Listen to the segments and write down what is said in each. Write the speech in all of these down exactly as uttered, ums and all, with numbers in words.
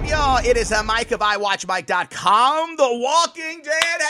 y'all? It is uh, Mike of I Watch Mike dot com. The Walking Dead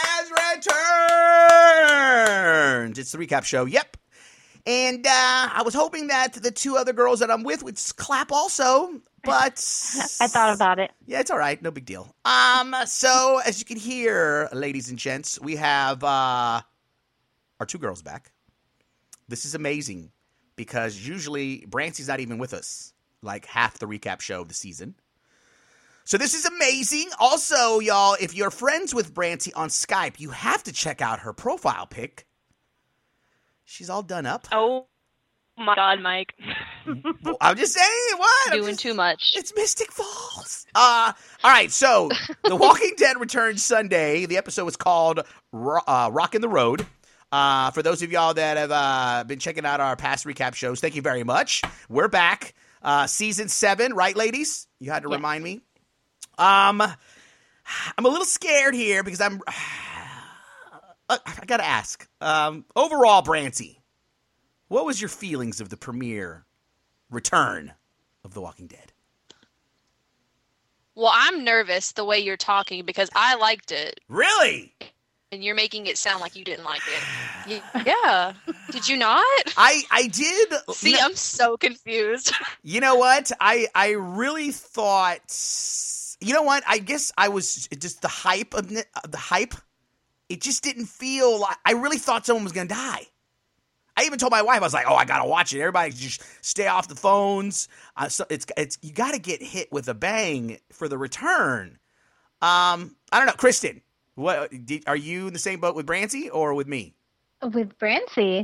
has returned. It's the recap show. Yep. And uh, I was hoping that the two other girls that I'm with would clap also, but I thought about it. Yeah, it's all right. No big deal. Um, so as you can hear, ladies and gents, we have uh, our two girls back. This is amazing because usually Brancey's not even with us like half the recap show of the season. So this is amazing. Also, y'all, if you're friends with Brancey on Skype, you have to check out her profile pic. She's all done up. Oh my God, Mike. Well, I'm just saying, what? Doing just, too much. It's Mystic Falls. Uh, all right, so The Walking Dead returns Sunday. The episode was called uh, Rockin' the Road. Uh, for those of y'all that have uh, been checking out our past recap shows, thank you very much. We're back. Uh, season seven, right, ladies? You had to yes. remind me. Um, I'm a little scared here because I'm. I gotta ask. Um, overall, Brancey, what was your feelings of the premiere return of The Walking Dead? Well, I'm nervous the way you're talking because I liked it. Really? And you're making it sound like you didn't like it. Yeah. Did you not? I, I did. See, you know, I'm so confused. You know what? I, I really thought, you know what? I guess I was just the hype of the, the hype. It just didn't feel like, I really thought someone was going to die. I even told my wife, I was like, oh, I got to watch it. Everybody just stay off the phones. Uh, so it's, it's, you got to get hit with a bang for the return. Um, I don't know. Kristen, what did, are you in the same boat with Brancey or with me? With Brancey.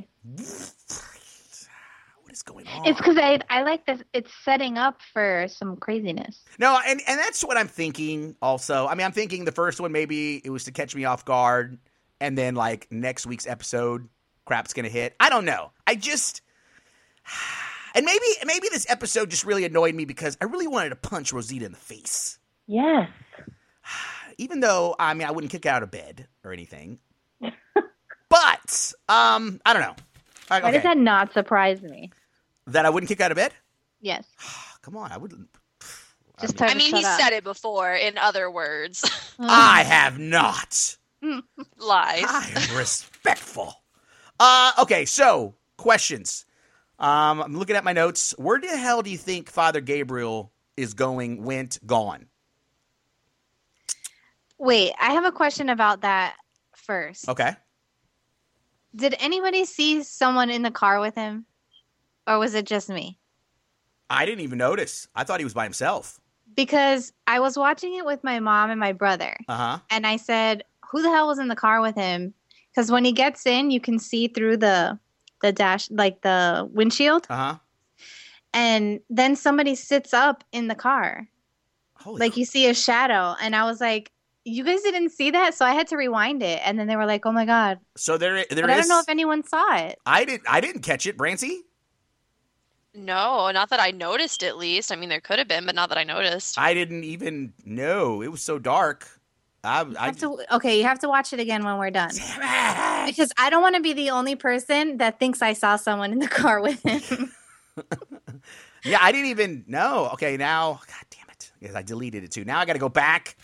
What is going on? It's because I I like this. It's setting up for some craziness. No, and, and that's what I'm thinking also. I mean, I'm thinking the first one, maybe it was to catch me off guard. And then like next week's episode, crap's going to hit. I don't know. I just, and maybe, maybe this episode just really annoyed me because I really wanted to punch Rosita in the face. Yes. Even though, I mean, I wouldn't kick her out of bed or anything. But, um, I don't know. Right, Why okay. does that not surprise me? That I wouldn't kick out of bed? Yes. Come on, I wouldn't. Just I I mean, mean, shut he up. said it before in other words. I have not. Lies. I am respectful. Uh, okay, so questions. Um, I'm looking at my notes. Where the hell do you think Father Gabriel is going, went, gone? Wait, I have a question about that first. Okay. Did anybody see someone in the car with him? Or was it just me? I didn't even notice. I thought he was by himself. Because I was watching it with my mom and my brother. Uh-huh. And I said, who the hell was in the car with him? Because when he gets in, you can see through the the dash, like the windshield. Uh-huh. And then somebody sits up in the car. Holy like cr- you see a shadow. And I was like, you guys didn't see that? So I had to rewind it. And then they were like, oh my God. So there, there But is. I don't know if anyone saw it. I didn't. I didn't catch it, Brancey. No, not that I noticed at least. I mean, there could have been, but not that I noticed. I didn't even know. It was so dark. I, You I have to, okay, you have to watch it again when we're done. Damn it. Because I don't want to be the only person that thinks I saw someone in the car with him. Yeah, I didn't even know. Okay, now, God damn it. Yes, I deleted it too. Now I got to go back.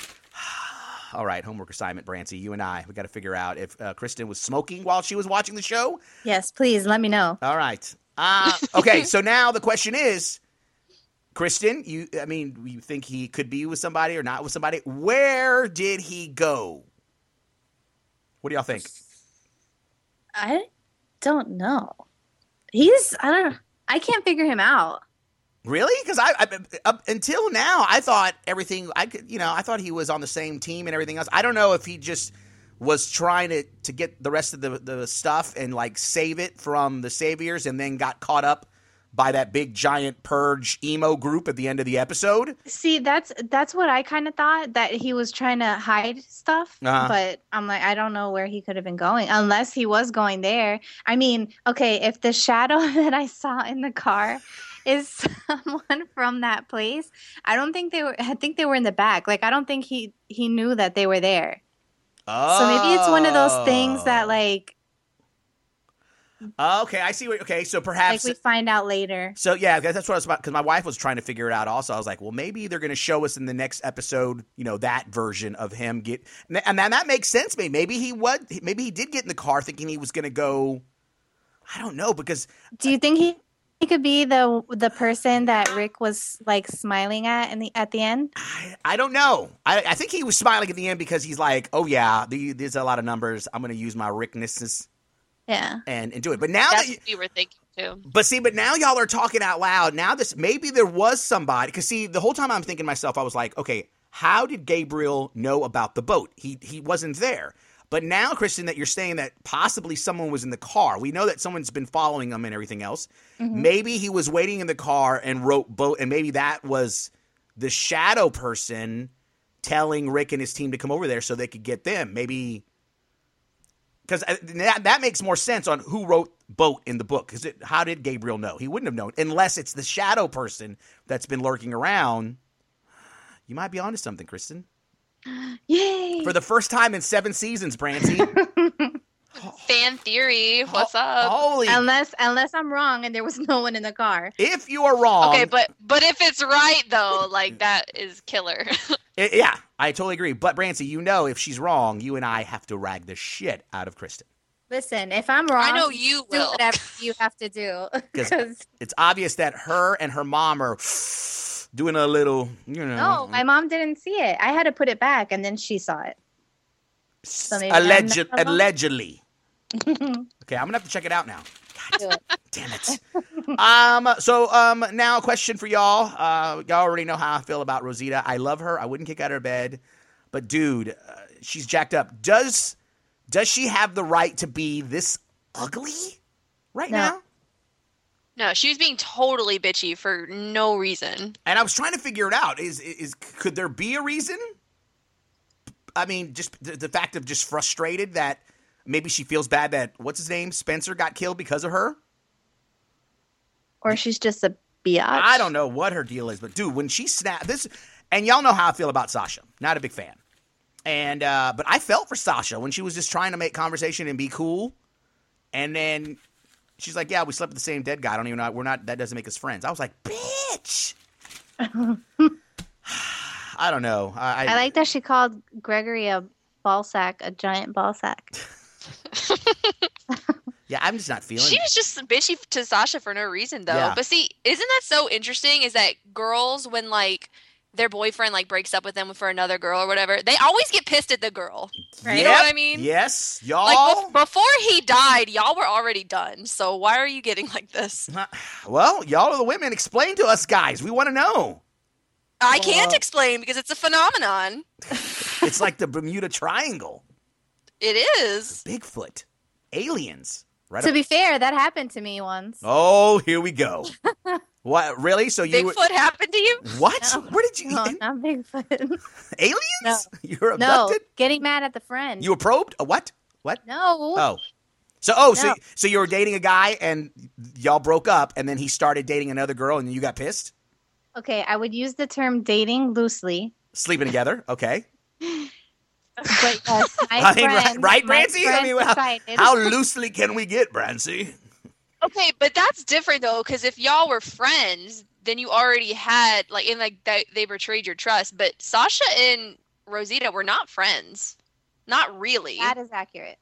All right, homework assignment, Brancey. You and I, we got to figure out if uh, Kristen was smoking while she was watching the show. Yes, please let me know. All right. Uh, okay, so now the question is, Kristen, you, I mean, you think he could be with somebody or not with somebody? Where did he go? What do y'all think? I don't know. He's, I don't know. I can't figure him out. Really? Because I, I up until now, I thought everything. I could, you know, I thought he was on the same team and everything else. I don't know if he just was trying to to get the rest of the the stuff and like save it from the saviors, and then got caught up by that big giant purge emo group at the end of the episode. See, that's that's what I kind of thought, that he was trying to hide stuff. Uh-huh. But I'm like, I don't know where he could have been going unless he was going there. I mean, okay, if the shadow that I saw in the car is someone from that place, I don't think they were. I think they were in the back. Like, I don't think he he knew that they were there. Oh. So maybe it's one of those things that, like, Okay, I see what. Okay, so Like perhaps. we find out later. So yeah, that's what I was about. Because my wife was trying to figure it out. Also, I was like, well, maybe they're going to show us in the next episode, you know, that version of him get, and then that makes sense. Maybe maybe he was, maybe he did get in the car thinking he was going to go. I don't know because. Do you think he, he could be the the person that Rick was like smiling at in the at the end? I, I don't know. I, I think he was smiling at the end because he's like, oh yeah, the, there's a lot of numbers. I'm going to use my Rickness Yeah. and, and do it. But now That's that you, what we were thinking too. but see, but now y'all are talking out loud. Now this maybe there was somebody because see the whole time I'm thinking to myself, I was like, okay, how did Gabriel know about the boat? He he wasn't there. But now, Kristen, that you're saying that possibly someone was in the car. We know that someone's been following him and everything else. Mm-hmm. Maybe he was waiting in the car and wrote boat, and maybe that was the shadow person telling Rick and his team to come over there so they could get them. Maybe because that, that makes more sense on who wrote boat in the book. Because how did Gabriel know? He wouldn't have known unless it's the shadow person that's been lurking around. You might be onto something, Kristen. Yay! For the first time in seven seasons, Brancy. Fan theory. What's up? Holy. Unless unless I'm wrong and there was no one in the car. If you are wrong. Okay, but but if it's right though, like that is killer. it- yeah, I totally agree. But Brancy, you know if she's wrong, you and I have to rag the shit out of Kristen. Listen, if I'm wrong, I know you do will. whatever you have to do. 'Cause- Because It's obvious that her and her mom are doing a little, you know. no, my mom didn't see it. I had to put it back, and then she saw it. So maybe I'm alleged, not wrong. allegedly. Okay, I'm gonna have to check it out now. Do it. Damn it. um. So um. Now a question for y'all. Uh. Y'all already know how I feel about Rosita. I love her. I wouldn't kick out of her bed. But dude, uh, she's jacked up. Does Does she have the right to be this ugly right No. now? No, she was being totally bitchy for no reason. And I was trying to figure it out. Is is could there be a reason? I mean, just the, the fact of just frustrated that maybe she feels bad that what's his name Spencer got killed because of her. Or she's just a biatch. I don't know what her deal is, but dude, when she snapped this, and y'all know how I feel about Sasha. Not a big fan. And uh, but I felt for Sasha when she was just trying to make conversation and be cool, and then she's like, "Yeah, we slept with the same dead guy. I don't even know. We're not. That doesn't make us friends." I was like, "Bitch." I don't know. I, I like that she called Gregory a ball sack, a giant ball sack. Yeah, I'm just not feeling. She it. was just bitchy to Sasha for no reason though. Yeah. But see, isn't that so interesting? Is that girls when like their boyfriend like breaks up with them for another girl or whatever, they always get pissed at the girl. Right. You know what Yep. I mean? Yes, y'all. Like bef- before he died, y'all were already done. So why are you getting like this? Well, y'all are the women. Explain to us, guys. We want to know. I can't Uh, explain because it's a phenomenon. It's like the Bermuda Triangle, It is. Bigfoot, aliens. Right. To up- be fair, that happened to me once. Oh, here we go. What? Really? So you? Bigfoot happened to you? What? No. Where did you? No, not Bigfoot. Aliens? No. You were No, abducted? getting mad at the friend. You were probed? A what? What? no. Oh. So oh, so No. so you were dating a guy and y'all broke up and then he started dating another girl and you got pissed? Okay, I would use the term dating loosely. Sleeping together? Okay. But yes, my I mean, right, friend, right my Brancy? I friend mean, how, decided- how loosely can we get, Brancy? Okay, but that's different though, because if y'all were friends, then you already had like in like that they betrayed your trust. But Sasha and Rosita were not friends, not really. That is accurate.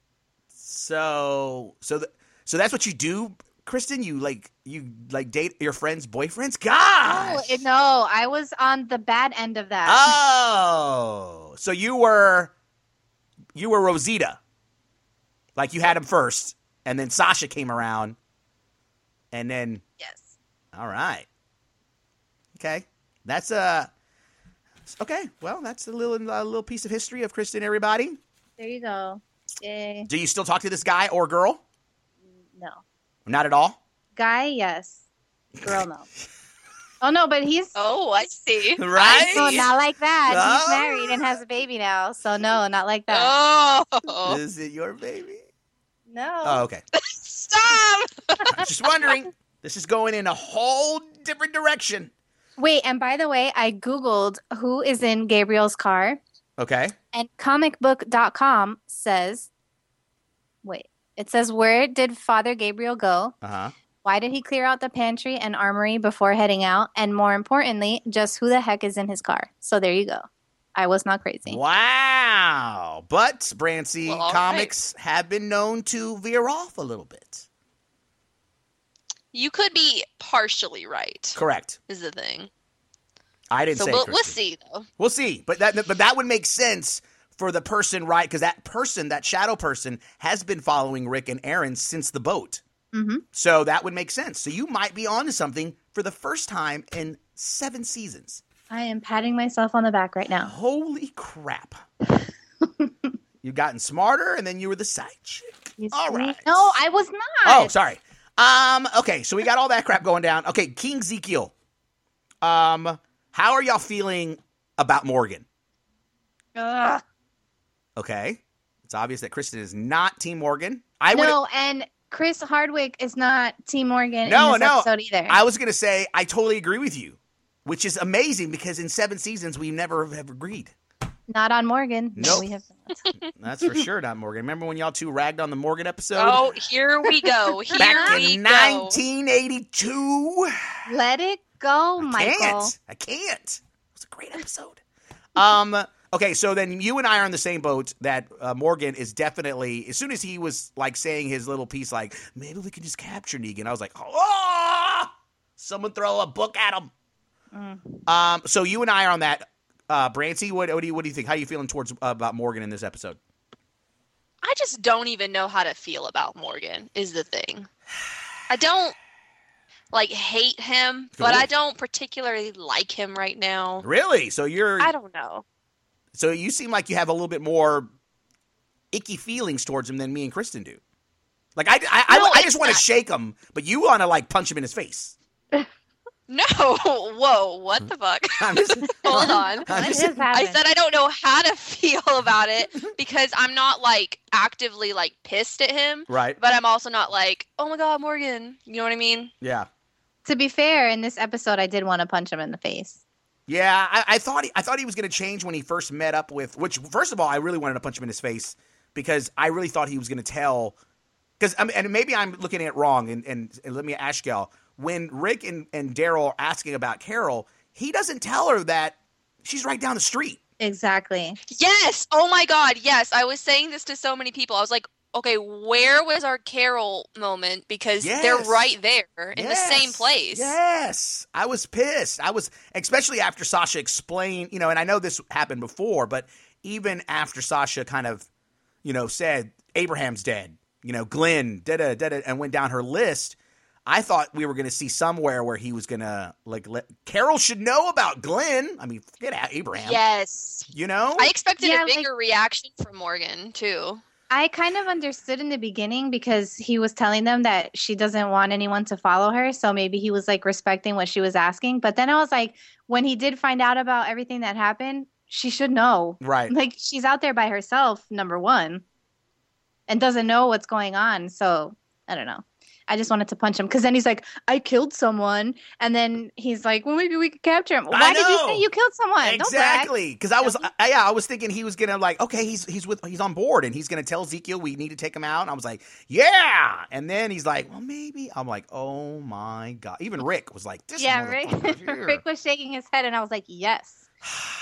So so th- so that's what you do, Kristen? You like you like date your friends' boyfriends? Gosh. No, it- no, I was on the bad end of that. Oh, so you were you were Rosita, like you had him first, and then Sasha came around, and then Yes. all right, okay, that's a okay. Well, that's a little a little piece of history of Kristen. Everybody, There you go. Yay. do you still talk to this guy or girl? No. Not at all. Guy, yes. Girl, no. Oh no, but he's Oh, I see. Right? no, not like that. Oh. He's married and has a baby now, so no, not like that. Oh, Is it your baby? No. Oh, okay. stop! Just wondering. This is going in a whole different direction. Wait, and by the way, I googled who is in Gabriel's car, Okay. and comic book dot com says, wait, It says, where did Father Gabriel go? Uh-huh. Why did he clear out the pantry and armory before heading out? And more importantly, just who the heck is in his car? So there you go. I was not crazy. Wow. But, Brancy, Well, all comics have been known to veer off a little bit. You could be partially right. Correct. Is the thing. I didn't So say we'll, Kristen. we'll see though. We'll see. But that but that would make sense for the person, right? Because that person, that shadow person, has been following Rick and Aaron since the boat. Mm-hmm. So that would make sense. So you might be onto something for the first time in seven seasons. I am patting myself on the back right now. Holy crap. You've gotten smarter, and then you were the side chick. You All see? right. No, I was not. Oh, sorry. Um. Okay, so we got all that crap going down. Okay, King Ezekiel. Um, how are y'all feeling about Morgan? Ugh. Okay, it's obvious that Kristen is not Team Morgan. I would. No, and Chris Hardwick is not Team Morgan No, in this no. episode either. I was gonna say I totally agree with you, which is amazing because in seven seasons we never have agreed. Not on Morgan. No, Nope. we have not. That's for sure, not Morgan. Remember when y'all two ragged on the Morgan episode? Oh, here we go. Here Back we in go. nineteen eighty-two. Let it go, I Michael. can't. I can't. It was a great episode. Um. Okay, so then you and I are on the same boat that uh, Morgan is definitely, as soon as he was like saying his little piece, like, maybe we can just capture Negan, I was like, oh, someone throw a book at him. Mm. Um. So you and I are on that. Uh, Brancy, what, what do you what do you think? How are you feeling towards uh, about Morgan in this episode? I just don't even know how to feel about Morgan, is the thing. I don't, like, hate him, but Cool. I don't particularly like him right now. Really? So you're I don't know. so you seem like you have a little bit more icky feelings towards him than me and Kristen do. Like I I, No, I, I it's just want to not- shake him, but you want to like punch him in his face. No, whoa, what the fuck? I'm just, Hold on. I'm What just- is I happening? said I don't know how to feel about it because I'm not, like, actively, like, pissed at him, right. but I'm also not like, oh my god, Morgan. You know what I mean? Yeah. To be fair, in this episode, I did want to punch him in the face. Yeah, I, I thought he, I thought he was going to change when he first met up with. Which, first of all, I really wanted to punch him in his face because I really thought he was going to tell. Because I mean, and maybe I'm looking at it wrong. And, and, and let me ask y'all: when Rick and, and Daryl are asking about Carol, he doesn't tell her that she's right down the street. Exactly. Yes. Oh my god. Yes. I was saying this to so many people. I was like, okay, where was our Carol moment? Because Yes. they're right there in the same Yes. place. Yes, I was pissed. I was, especially after Sasha explained, you know, and I know this happened before, but even after Sasha kind of, you know, said Abraham's dead, you know, Glenn, da da da, and went down her list. I thought we were going to see somewhere where he was going to like let Carol should know about Glenn. I mean, forget out Abraham. Yes. You know, I expected Yeah, a bigger reaction from Morgan too. I kind of understood in the beginning because he was telling them that she doesn't want anyone to follow her. So maybe he was like respecting what she was asking. But then I was like, when he did find out about everything that happened, she should know. right? Like she's out there by herself, number one, and doesn't know what's going on. So I don't know. I just wanted to punch him because then he's like, I killed someone. And then he's like, well, maybe we could capture him. Why did you know. say you killed someone? Don't brag. Exactly, because I was, I, yeah, I was thinking he was gonna like, okay, he's he's with, he's on board, and he's gonna tell Ezekiel we need to take him out, and I was like, yeah, and then he's like, well, maybe. I'm like, oh my god. Even Rick was like, this Yeah, Rick, motherfucker's here. Rick was shaking his head, and I was like, yes.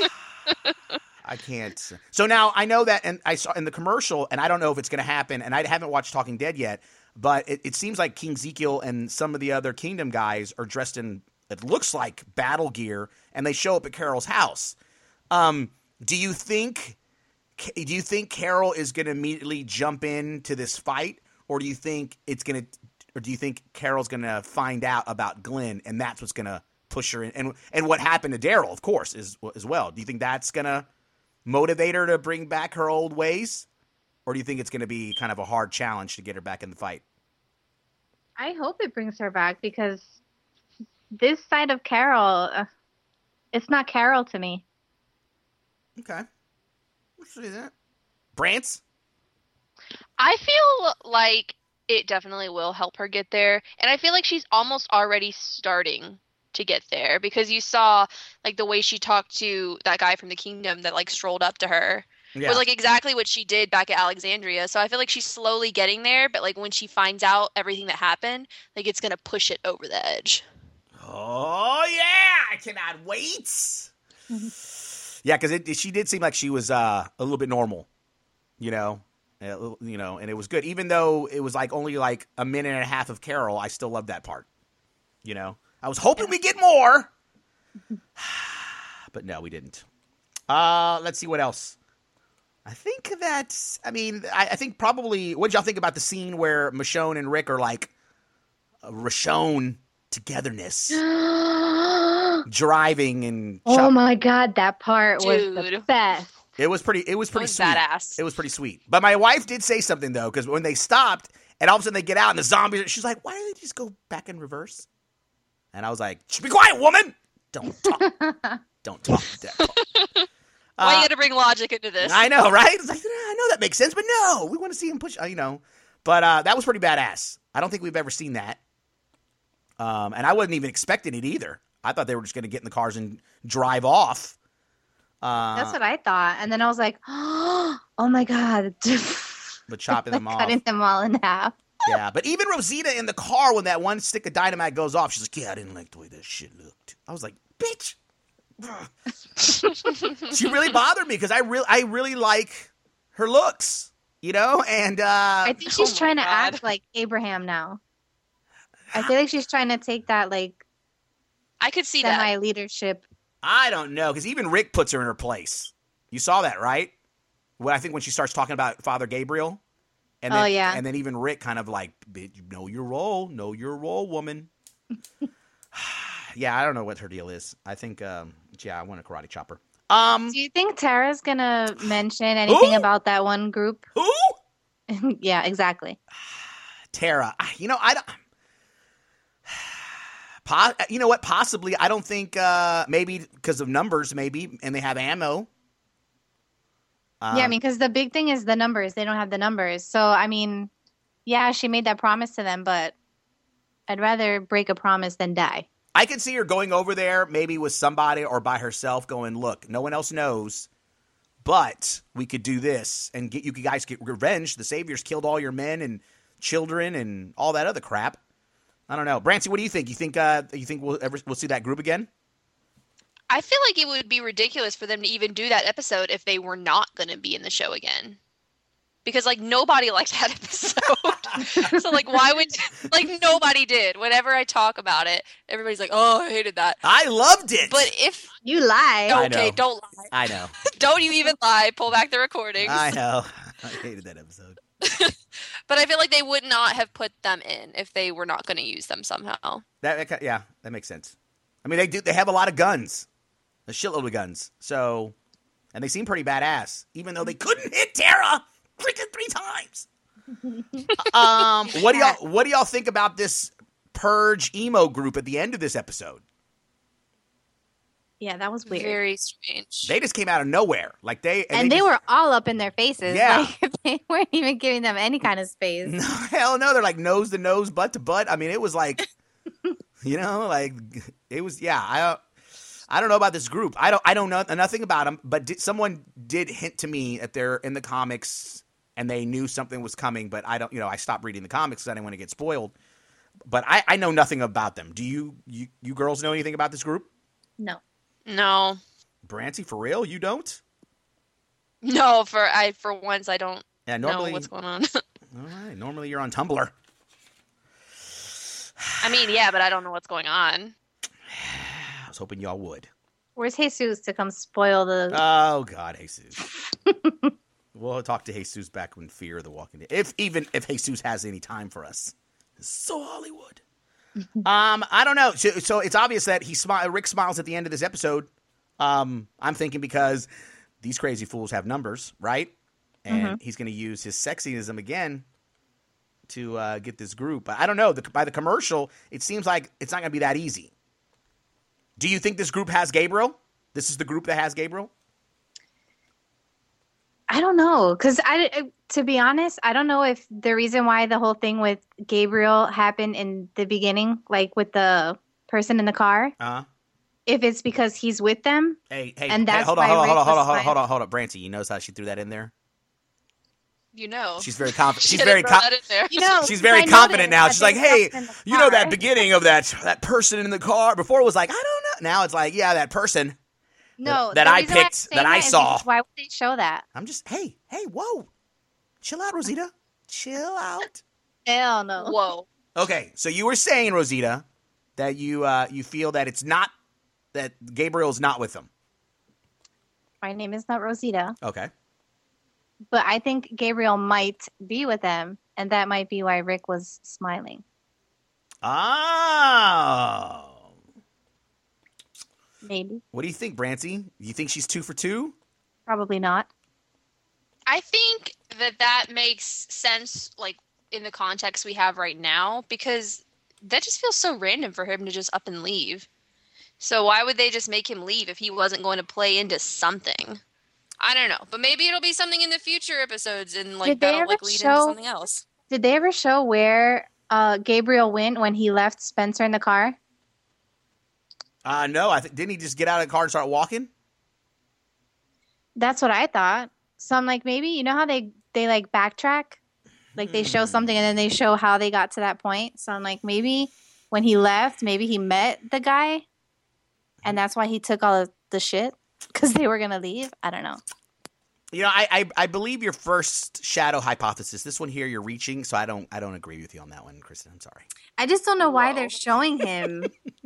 I can't. So now I know that, and I saw in the commercial, and I don't know if it's gonna happen, and I haven't watched Talking Dead yet, but it, it seems like King Ezekiel and some of the other Kingdom guys are dressed in, it looks like battle gear, and they show up at Carol's house. Um, do you think do you think Carol is going to immediately jump into this fight, or do you think it's going to, or do you think Carol's going to find out about Glenn, and that's what's going to push her in? And and what happened to Daryl, of course, is as well. Do you think that's going to motivate her to bring back her old ways, or do you think it's going to be kind of a hard challenge to get her back in the fight? I hope it brings her back because this side of Carol, uh, it's not Carol to me. Okay, let's see that. Brance. I feel like it definitely will help her get there. And I feel like she's almost already starting to get there because you saw like the way she talked to that guy from the Kingdom that like strolled up to her. Yeah. was like exactly what she did back at Alexandria. So I feel like she's slowly getting there, but like when she finds out everything that happened, like it's gonna push it over the edge. Oh yeah, I cannot wait. Yeah, because she did seem like she was uh, a little bit normal, you know, a little- you know, and it was good. Even though it was like only like a minute and a half of Carol, I still loved that part. You know, I was hoping we get more, but no, we didn't. Uh, let's see what else. I think that's. I mean, I, I think probably. What did y'all think about the scene where Michonne and Rick are like uh, Rashone togetherness, driving and. Oh chop- my god, that part was the Dude. best. It was pretty. It was pretty was sweet. badass. It was pretty sweet. But my wife did say something though, because when they stopped and all of a sudden they get out and the zombies, she's like, "Why do they just go back in reverse?" And I was like, "Shh, "Be quiet, woman! Don't talk. Don't talk." That Why you Uh, got to bring logic into this? I know, right? It's like, I know that makes sense, but no, we want to see him push. uh, You know, but uh, that was pretty badass. I don't think we've ever seen that, um, and I wasn't even expecting it either. I thought they were just going to get in the cars and drive off. Uh, That's what I thought. And then I was like, oh my god. but chopping them off. Cutting them all in half. Yeah, but even Rosita in the car when that one stick of dynamite goes off, she's like, "Yeah, I didn't like the way that shit looked." I was like, "Bitch." She really bothered me because I really, I really like her looks, you know, and uh, I think she's Oh my trying to God. act like Abraham now. I feel like she's trying to take that like I could see that. semi leadership. I don't know because even Rick puts her in her place. You saw that, right? Well, I think when she starts talking about Father Gabriel, and then, Oh, yeah. and then even Rick kind of like, "Bitch, know your role, know your role, woman." Yeah, I don't know what her deal is. I think, um, yeah, I want a karate chopper. Um, Do you think Tara's gonna mention anything Who? about that one group? who? Yeah, exactly. Tara. You know, I don't. Po- you know what? Possibly. I don't think. Uh, maybe because of numbers, maybe, and they have ammo. Um, yeah, I mean, because the big thing is the numbers. They don't have the numbers. So, I mean, yeah, she made that promise to them, but I'd rather break a promise than die. I could see her going over there, maybe with somebody or by herself, going, "Look, no one else knows, but we could do this and get you guys get revenge. The Saviors killed all your men and children and all that other crap." I don't know, Brancy. What do you think? You think? Uh, you think we'll ever we'll see that group again? I feel like it would be ridiculous for them to even do that episode if they were not going to be in the show again. Because, like, nobody liked that episode. So, like, why would... Like, nobody did. Whenever I talk about it, everybody's like, oh, I hated that. I loved it. But if... You lie. I Okay, know. don't lie. I know. Don't you even lie. Pull back the recordings. I know. I hated that episode. But I feel like they would not have put them in if they were not going to use them somehow. That, that yeah, that makes sense. I mean, they do. They have a lot of guns, a shitload of guns. So, and they seem pretty badass, even though they couldn't hit Tara freaking three times. um, what do y'all What do y'all think about this purge emo group at the end of this episode? Yeah, that was weird. Very strange. They just came out of nowhere, like they and they, just- were all up in their faces. Yeah. Like, they weren't even giving them any kind of space. No, hell no. They're like nose to nose, butt to butt. I mean, it was like, you know, like it was. Yeah, I, I don't know about this group. I don't. I don't know nothing about them. But did, someone did hint to me that they're in the comics and they knew something was coming. But I don't. You know, I stopped reading the comics because I didn't want to get spoiled. But I, I know nothing about them. Do you, you? You girls know anything about this group? No. No. Brancy, for real? You don't? No, for I for once I don't Yeah. Normally, know what's going on. all right. Normally, you're on Tumblr. I mean, yeah, but I don't know what's going on. I was hoping y'all would. Where's Jesus to come spoil the... Oh God, Jesus. We'll talk to Jesus back when Fear of the Walking Dead. If even if Jesus has any time for us. It's so Hollywood. um, I don't know. So, so it's obvious that he smi- Rick smiles at the end of this episode. Um, I'm thinking because these crazy fools have numbers, right? And Mhm. he's going to use his sexism again to uh, get this group. But I don't know. The, by the commercial, it seems like it's not going to be that easy. Do you think this group has Gabriel? This is the group that has Gabriel? I don't know. Because, I, I- to be honest, I don't know if the reason why the whole thing with Gabriel happened in the beginning, like with the person in the car, Uh-huh. if it's because he's with them. Hey, hey, And hey, that's hold on, why hold on, hold on, Rick hold on, was hold on, hold fine. on, hold on. Brancy, you notice how she threw that in there? You know. She's very confident. She She's didn't very throw com- that in there. You know, She's very I confident noticed now. that She's they like, hey, jumped in the you know that car. beginning of that that person in the car? Before it was like, I don't know. Now it's like, yeah, that person No, that the I reason why I'm picked, saying that I is saw. because why would they show that? I'm just, hey, hey, whoa. Chill out, Rosita. Chill out. Hell no. Whoa. Okay, so you were saying, Rosita, that you uh, you feel that it's not, that Gabriel's not with them. My name is not Rosita, Okay. but I think Gabriel might be with them, and that might be why Rick was smiling. Oh. Maybe. What do you think, Brancy? You think she's two for two? Probably not. I think that that makes sense, like, in the context we have right now, because that just feels so random for him to just up and leave. So why would they just make him leave if he wasn't going to play into something? I don't know, but maybe it'll be something in the future episodes, and like Did they that'll ever like lead show- into something else. Did they ever show where uh, Gabriel went when he left Spencer in the car? Uh, no, I think didn't he just get out of the car and start walking? That's what I thought. So I'm like, maybe, you know how they, they like backtrack? Like they show something and then they show how they got to that point. So I'm like, maybe when he left, maybe he met the guy and that's why he took all of the shit because they were going to leave. I don't know. You know, I, I I believe your first shadow hypothesis. This one here, you're reaching, so I don't I don't agree with you on that one, Kristen. I'm sorry. I just don't know why Whoa. they're showing him.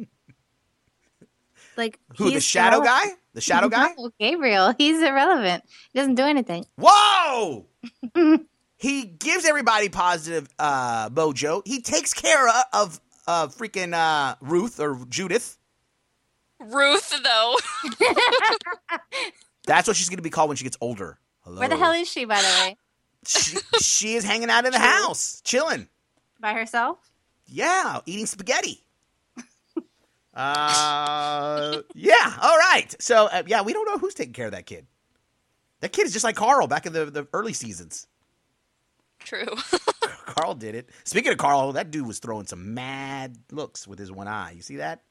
Like Who, the he's shadow irrelevant. guy? The shadow guy? No, Gabriel. He's irrelevant. He doesn't do anything. Whoa! He gives everybody positive uh, mojo. He takes care of, of uh, freaking uh, Ruth or Judith. Ruth, though. That's what she's going to be called when she gets older. Hello. Where the hell is she, by the way? she? She is hanging out in the house, chilling. By herself? Yeah, eating spaghetti. uh, yeah. All right. So uh, yeah, we don't know who's taking care of that kid. That kid is just like Carl back in the, the early seasons. True. Carl did it. Speaking of Carl, that dude was throwing some mad looks with his one eye. You see that?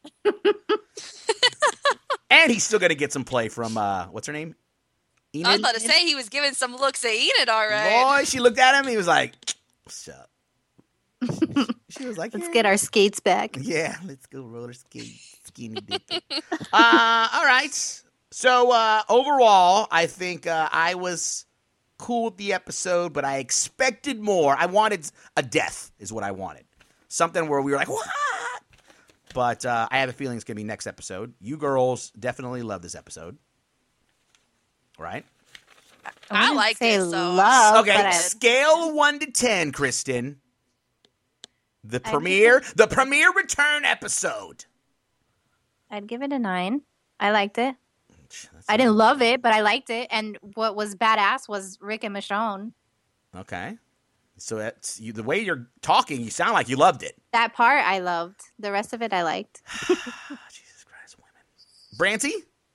And he's still going to get some play from, uh, what's her name? Enid? I was about to say he was giving some looks at Enid, all right. Boy, she looked at him. He was like, what's up? She was like, Let's yeah. get our skates back. Yeah, let's go roller skate, skinny dipping. uh, all right. So uh, overall, I think uh, I was cool with the episode, but I expected more. I wanted a death is what I wanted. Something where we were like, what? But uh, I have a feeling it's going to be next episode. You girls definitely love this episode. Right? I wouldn't liked say it, so- love, Okay, but I- scale of one to ten, Kristen. The I'd premiere, the premiere return episode. I'd give it a nine. I liked it. That's I didn't love it, but I liked it. And what was badass was Rick and Michonne. Okay. So that's you, the way you're talking, you sound like you loved it. That part I loved. The rest of it I liked. Jesus Christ, women. Brancy?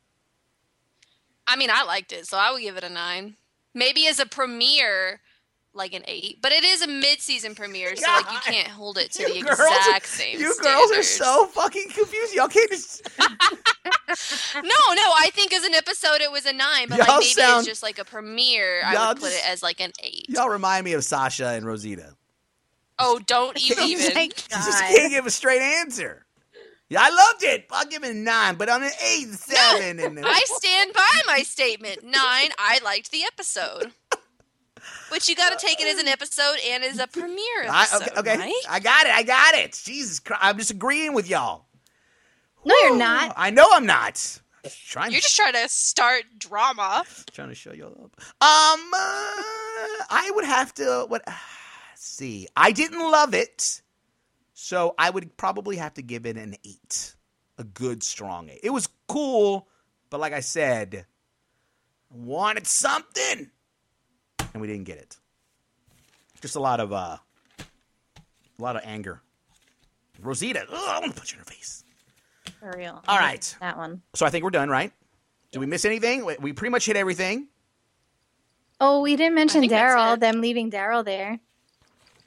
I mean, I liked it, so I would give it a nine. Maybe as a premiere, like an eight. But it is a mid-season premiere, so like you God. can't hold it to You the girls- exact same You girls are standards. so fucking confused. Y'all can't just. No, no, I think as an episode it was a nine, but Y'all like maybe sound- it's just like a premiere. I Y'all would put just- it as like an eight. Y'all remind me of Sasha and Rosita. Oh, don't you Oh my even. You just God. can't give a straight answer. Yeah, I loved it. I'll give it a nine, but on an eight, seven, and I stand by my statement. Nine, I liked the episode. But you got to take it as an episode and as a premiere I, episode, okay, okay. right? I got it. I got it. Jesus Christ, I'm just agreeing with y'all. No, you're Woo. not. I know I'm not. Trying You're to just trying to start drama. trying to show you all up. Um, uh, I would have to. What? let's see, I didn't love it, so I would probably have to give it an eight, a good strong eight. It was cool, but like I said, I wanted something, and we didn't get it. Just a lot of uh, a lot of anger. Rosita, ugh, I want to punch you in her face. For real. All right. That one. So I think we're done, right? Did we miss anything? We- We pretty much hit everything. Oh, we didn't mention think that's Daryl, it. them leaving Daryl there.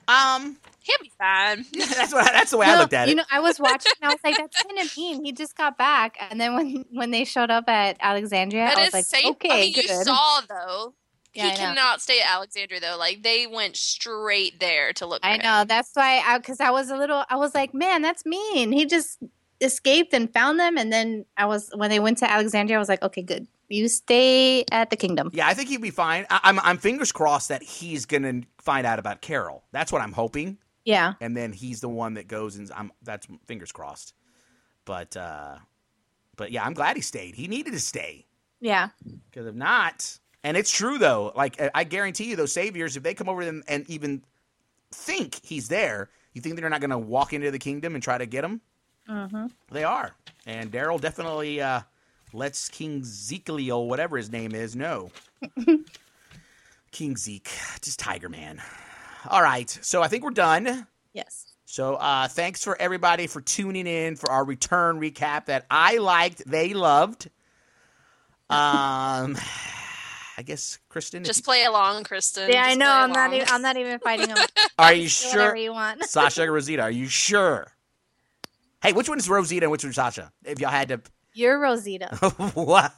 Um, He'll be fine. that's what that's the way I No, looked at you it. know, I was watching and I was like, that's kind of mean. He just got back. And then when when they showed up at Alexandria, But I was it's like, safe. okay, I mean, good. you saw though. Yeah, he I know. cannot stay at Alexandria though. Like they went straight there to look. For I him. know. That's why I, because I was a little, I was like, man, that's mean. He just escaped and found them. And then I was, when they went to Alexandria, I was like, okay, good. You stay at the kingdom. Yeah, I think he'd be fine. I, I'm I'm fingers crossed that he's gonna find out about Carol. That's what I'm hoping. Yeah. And then he's the one that goes and I'm that's fingers crossed. But uh, but yeah, I'm glad he stayed. He needed to stay Yeah. because if not, and it's true though. Like I guarantee you, those saviors, if they come over to them and even think he's there, you think they're not gonna walk into the kingdom and try to get him? Mm-hmm. They are. And Daryl definitely uh, lets King Zekiel, whatever his name is, know. King Zeke, just Tiger Man. All right, so I think we're done. Yes. So uh, thanks for everybody for tuning in for our return recap that I liked, they loved. Um, I guess Kristen, Just if play along, Kristen. Yeah, I Just know. play I'm not. along. Even, I'm not even fighting him. you, are you Do sure, Whatever you want. Sasha or Rosita? Are you sure? Hey, which one is Rosita and which one is Sasha? If y'all had to, You're Rosita. wow,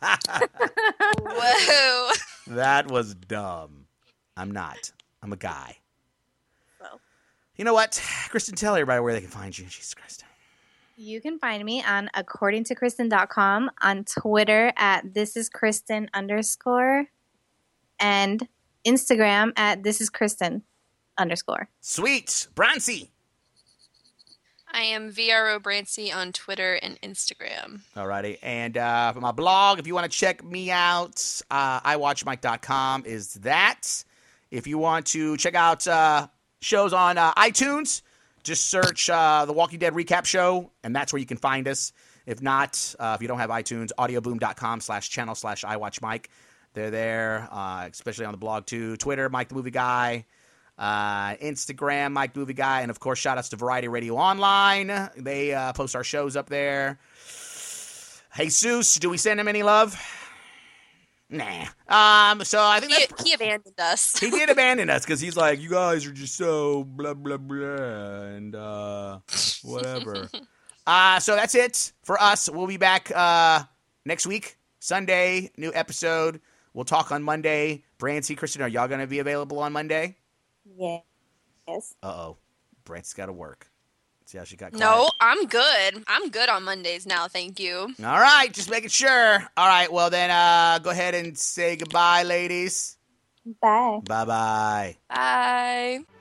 Whoa. that was dumb. I'm not. I'm a guy. Well. You know what, Kristen? Tell everybody where they can find you. Jesus Christ. You can find me on according to kristen dot com, on Twitter at this is Kristen underscore, and Instagram at this is Kristen underscore. Sweet, Brancy. I am V R O Brancy on Twitter and Instagram. Alrighty, and uh, for my blog, if you want to check me out, uh, i watch mike dot com is that. If you want to check out uh, shows on uh, iTunes, just search uh, the Walking Dead Recap Show, and that's where you can find us. If not, uh, if you don't have iTunes, audioboom dot com slash channel slash iwatchmike. They're there, uh, especially on the blog too. Twitter, Mike the Movie Guy. Uh, Instagram, Mike the Movie Guy. And, of course, shout-outs to Variety Radio Online. They uh, post our shows up there. Jesus, do we send him any love? Nah. Um. So I think He, that's... he abandoned us. He did abandon us because he's like, you guys are just so blah, blah, blah, and uh, whatever. uh, so that's it for us. We'll be back uh, next week, Sunday, new episode. We'll talk on Monday. Brancy, Kristen, are y'all going to be available on Monday? Yes. Uh-oh. Brancy's got to work. See how she got quiet? No, I'm good. I'm good on Mondays now, thank you. All right, just making sure. All right, well then uh, go ahead and say goodbye, ladies. Bye. Bye-bye. Bye.